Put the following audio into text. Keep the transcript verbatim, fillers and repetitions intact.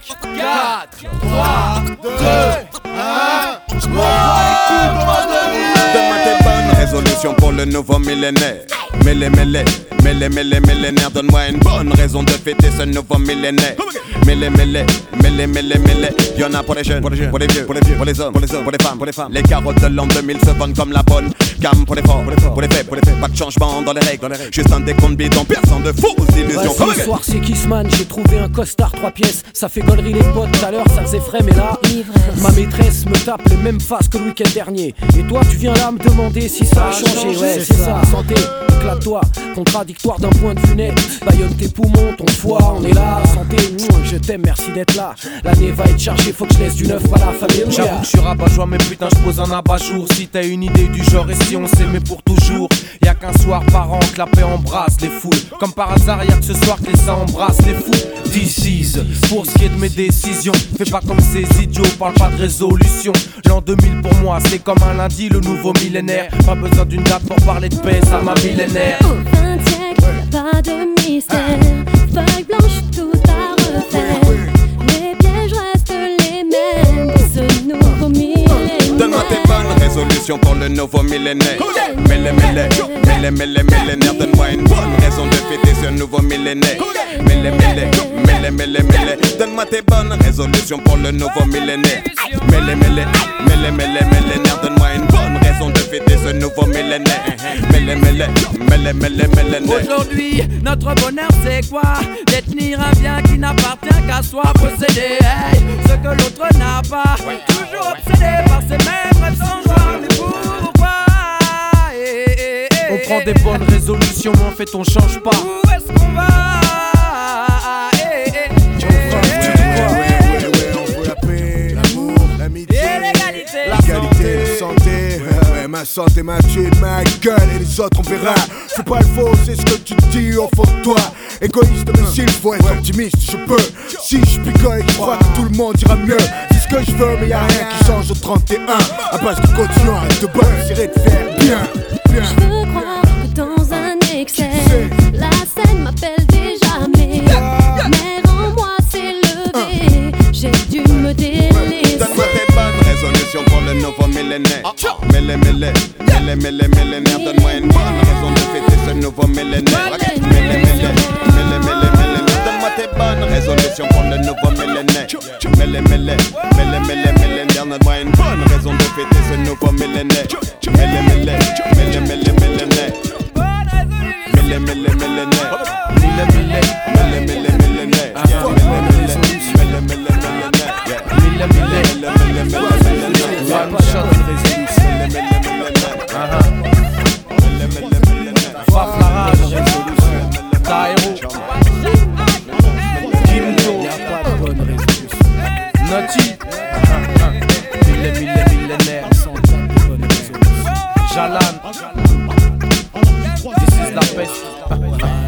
quatre, trois, deux, un. Donne-moi tes bonnes résolutions pour le nouveau millénaire. Mêlé, mêlé, mêlé, mêlé, millénaire. Donne-moi une bonne raison de fêter ce nouveau millénaire. Mêlé, mêlé, mêlé, mêlé, mêlé. Y'en a pour les jeunes, pour les, jeunes, pour les vieux, pour les vieux, pour les hommes, pour les hommes, pour les femmes, pour les femmes. Les carottes de l'an deux mille se vendent comme la bonne gamme pour les forts, pour les forts, pour les faits, pour les faits. Pas de changement dans les règles, dans les règles. Juste un décompte bidon, personne de fausses illusions. Bah, ce soir c'est Kissman, j'ai trouvé un costard trois pièces. Ça fait gaulerie les potes, tout à l'heure ça faisait frais mais là ivresse. Ma maîtresse me tape les mêmes faces que le week-end dernier. Et toi tu viens là me demander si ça a changé. Ouais c'est ça, santé, éclate-toi. Contradictoire d'un point de vue net. Baillonne tes poumons, ton foie, on est là. Santé, je t'aime, merci d'être là. L'année va être chargée, faut que je laisse du neuf à la famille. J'avoue que je suis rabat-joie mais putain je pose un abat-jour. Si t'as une idée du genre et si on s'aimait pour toujours. Y'a qu'un soir par an que la paix embrasse les foules. Comme par hasard y'a que ce soir que les seins embrassent les fous. This is, pour ce qui est de mes décisions. Fais pas comme ces idiots, parle pas de résolution. L'an deux mille pour moi c'est comme un lundi, le nouveau millénaire. Pas besoin d'une date pour parler de paix, ça m'a millénaire. Au vingt siècle, pas de mystère. Feuille blanche, tout à refaire. Les pièges restent les mêmes pour ce nouveau millénaire. Donne-moi tes bonnes résolutions pour le nouveau millénaire. Mêlé, mêlé, mêlé, mêlé, millénaire. Donne-moi une bonne raison de fêter ce nouveau millénaire. Mêlé, mêlé, mêlé, mêlé, mêlé. Donne-moi tes bonnes résolutions pour le nouveau millénaire. Mêlé, mêlé, mêlé, mêlé, millénaire. Donne-moi une bonne raison de fêter ce nouveau millénaire. Mêlé, mêlé, mêlé, mêlé, millénaire. Aujourd'hui, notre bonheur c'est quoi? Détenir un bien qui n'appartient qu'à soi. Posséder hey, ce que l'autre n'a pas. Toujours obsédé par ces mêmes rêves sans joie. Mais pourquoi hey, hey, hey, On prend des bonnes résolutions mais en fait on change pas. Où est-ce qu'on va hey, hey, et l'égalité, l'égalité, la santé, ouais, ma santé m'a tué de ma gueule et les autres on verra. C'est pas le faux, c'est ce que tu dis au fond de toi. Égoïste mais s'il faut être optimiste, je peux. Si je picole et je crois que tout le monde ira mieux. C'est ce que je veux mais y'a rien qui change au trente et un. À base de continuer et de bonne, j'essaierai de faire bien, bien. Je veux croire que dans un excès, la scène m'appelle déjà mais mais en moi s'est levé. J'ai dû me délaisser. Donne-moi tes bonnes résolutions pour le nouveau millénaire. Mêlé, mêlé, mêlé, mêlé, millénaire. Donne-moi une bonne raison de fêter ce nouveau millénaire. Mêlé, mêlé, mêlé, mêlé, millénaire. Donne-moi tes bonnes résolutions pour le nouveau millénaire. Mêlé, mêlé, mêlé, mêlé, millénaire. Donne-moi une bonne raison de fêter ce nouveau millénaire. Mêlé, mêlé, mêlé, mêlé, millénaire. Mêlé, mêlé, millénaire. Mêlé, mêlé, mêlé, mêlé, millénaire. One shot Faf la rage Taïro Kimto Naughty Mille, mille, millénaire Jalan This is la peste